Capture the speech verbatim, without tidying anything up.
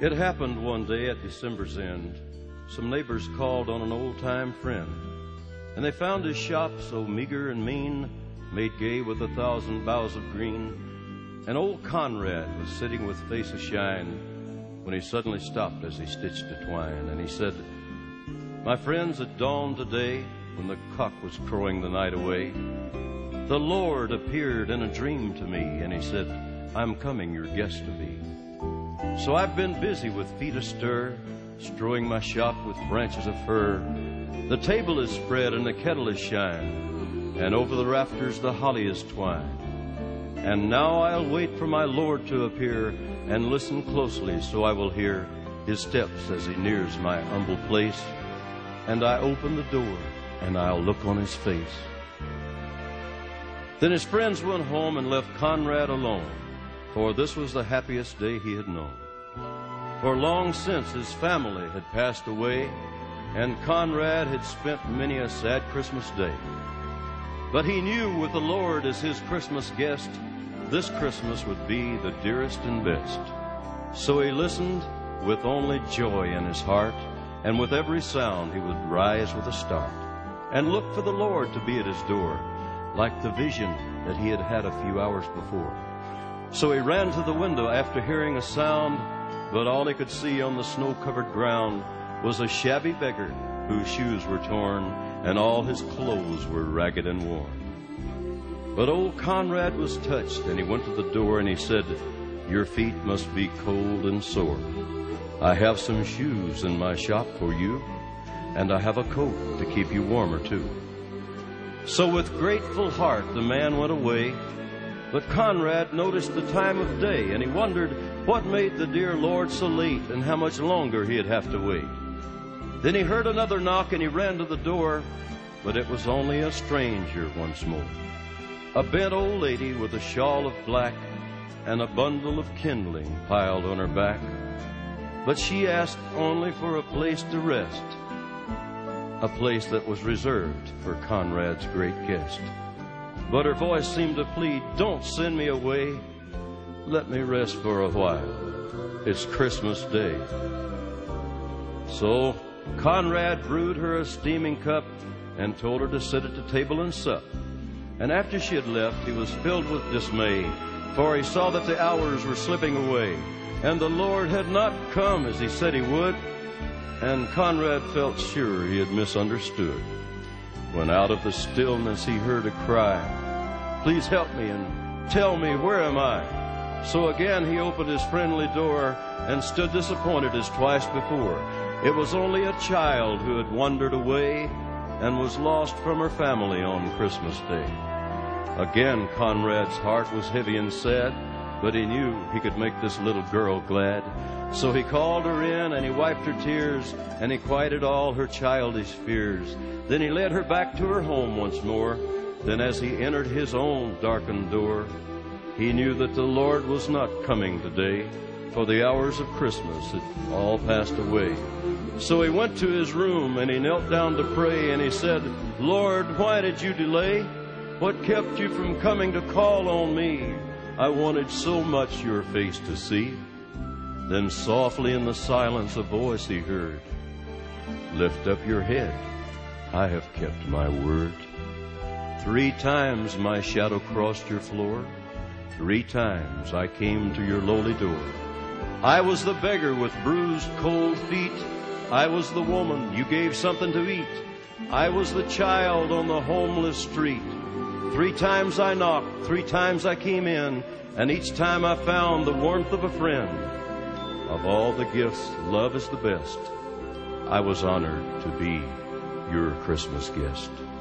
It happened one day at December's end. Some neighbors called on an old-time friend, and they found his shop so meager and mean, made gay with a thousand boughs of green. And old Conrad was sitting with face ashine when he suddenly stopped as he stitched a twine, and he said, "My friends, at dawn today, when the cock was crowing the night away, the Lord appeared in a dream to me, and he said, 'I'm coming your guest to be.' So I've been busy with feet astir, strewing my shop with branches of fir. The table is spread and the kettle is shine, and over the rafters the holly is twined. And now I'll wait for my Lord to appear, and listen closely so I will hear his steps as he nears my humble place. And I open the door, and I'll look on his face." Then his friends went home and left Conrad alone, for this was the happiest day he had known. For long since his family had passed away, and Conrad had spent many a sad Christmas day. But he knew with the Lord as his Christmas guest, this Christmas would be the dearest and best. So he listened with only joy in his heart, and with every sound he would rise with a start, and look for the Lord to be at his door, like the vision that he had had a few hours before. So he ran to the window after hearing a sound, but all he could see on the snow-covered ground was a shabby beggar whose shoes were torn, and all his clothes were ragged and worn. But old Conrad was touched, and he went to the door, and he said, "Your feet must be cold and sore. I have some shoes in my shop for you, and I have a coat to keep you warmer too." So with grateful heart the man went away. But Conrad noticed the time of day, and he wondered what made the dear Lord so late, and how much longer he'd have to wait. Then he heard another knock, and he ran to the door, but it was only a stranger once more. A bent old lady with a shawl of black and a bundle of kindling piled on her back. But she asked only for a place to rest, a place that was reserved for Conrad's great guest. But her voice seemed to plead, "Don't send me away. Let me rest for a while. It's Christmas Day." So Conrad brewed her a steaming cup and told her to sit at the table and sup. And after she had left, he was filled with dismay, for he saw that the hours were slipping away, and the Lord had not come as he said he would. And Conrad felt sure he had misunderstood, when out of the stillness he heard a cry, "Please help me and tell me, where am I?" So again he opened his friendly door and stood disappointed as twice before. It was only a child who had wandered away and was lost from her family on Christmas Day. Again Conrad's heart was heavy and sad, but he knew he could make this little girl glad. So he called her in, and he wiped her tears, and he quieted all her childish fears. Then he led her back to her home once more. Then as he entered his own darkened door, he knew that the Lord was not coming today, for the hours of Christmas had all passed away. So he went to his room, and he knelt down to pray, and he said, "Lord, why did you delay? What kept you from coming to call on me? I wanted so much your face to see." Then softly in the silence a voice he heard, "Lift up your head, I have kept my word. Three times my shadow crossed your floor. Three times I came to your lowly door. I was the beggar with bruised cold feet. I was the woman you gave something to eat. I was the child on the homeless street. Three times I knocked, three times I came in, and each time I found the warmth of a friend. Of all the gifts, love is the best. I was honored to be your Christmas guest."